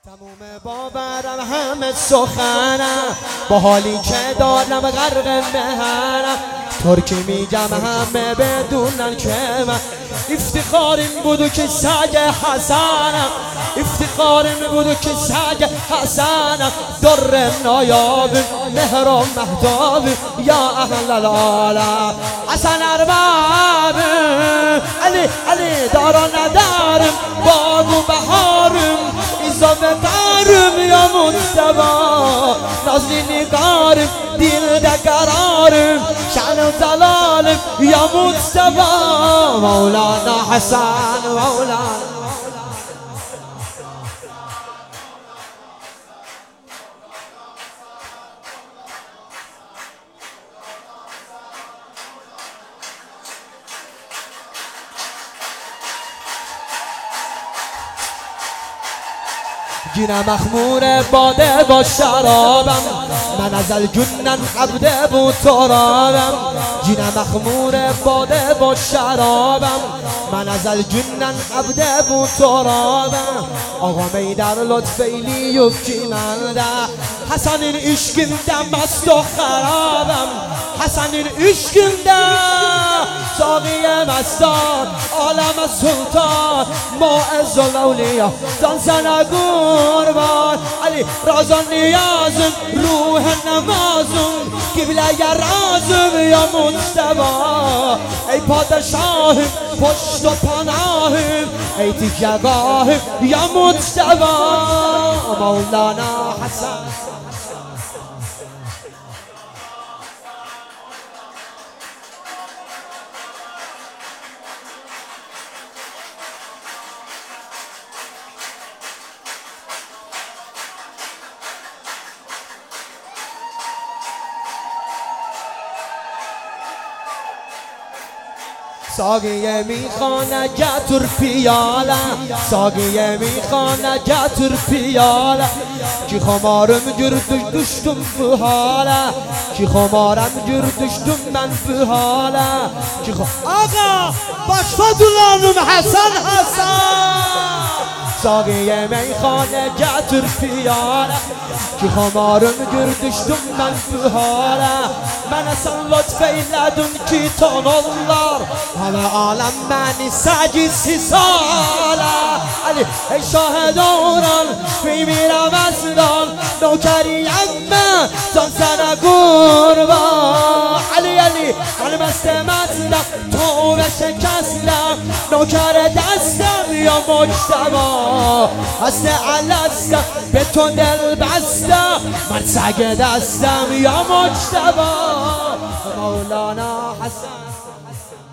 تموم باورم همه سخنم، با حالی که دارم غرق مهنم. ترکی میگم همه بدونن که من افتخارم بودو که سگ حسنم، افتخارم بودو که سگ حسنم. در نایاب مهر و مهتاب یا اهل العالم. حسن ارباب علی دارا ندارم، باد و بهارم ایزا بقارم یا مصطفی. نازلی نگارم دل دقرارم، شعن و زلالم یا مصطفی. مولانا حسن مولانا گیرم مخمور باده با شرابم، من ازل جنن عبده بود ترابم. گیرم مخمور باده با شرابم، من ازل جنن عبده بود ترابم. آقا میدر لطفیلی یفکی منده، حسن این عشقنده مست و خرابم. حسن این عشقنده ساقی مستان، عالم سلطان معز الاولیا. دانسن قربان علی رازان نیازم، روح نمازم قبله ی رازم یا مصطفی. ای پادشاهم پشت و پناهم، ای تکیه‌گاهم یا مصطفی. مولانا حسن ساقیه میخانه گتر پیاله، ساقیه میخانه گتر پیاله. کی خمارم گردش دشتم به حاله، کی خمارم گردشتم من به حاله. کی آقا باشفدولانم حسن ساقیه میخانه گتر پیاله. کی خمارم گردشتم من به حاله. من اصلا لطفی لدون کی تانالlar، همه عالم منی سگی 30 ساله. علی ای شاهداران میمیرم از دان، نوکریم من جان سر قربان. علی من مست مستم تو شکستم، نوکر دستم یا مجتبا. هست علستم به تو دل بستم، من سگ دستم یا مجتبا. مولانا حسن